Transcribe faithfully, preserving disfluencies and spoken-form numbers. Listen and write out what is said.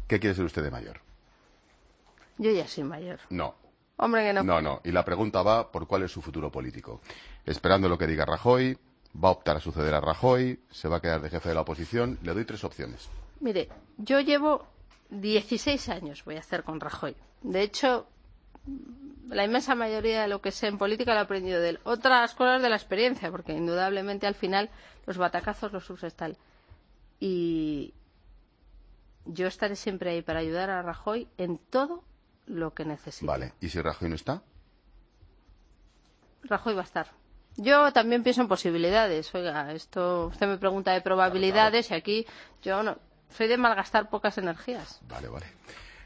¿Qué quiere ser usted de mayor? Yo ya soy mayor. No. Hombre, que no. No, no. Y la pregunta va por cuál es su futuro político. Esperando lo que diga Rajoy, va a optar a suceder a Rajoy, se va a quedar de jefe de la oposición. Le doy tres opciones. Mire, yo llevo dieciséis años, voy a hacer con Rajoy. De hecho, la inmensa mayoría de lo que sé en política lo he aprendido de él. Otras cosas de la experiencia, porque indudablemente al final los batacazos los usas tal. Y yo estaré siempre ahí para ayudar a Rajoy en todo lo que necesite. Vale. ¿Y si Rajoy no está? Rajoy va a estar. Yo también pienso en posibilidades. Oiga, esto usted me pregunta de probabilidades, claro, claro. Y aquí yo no soy de malgastar pocas energías. Vale, vale.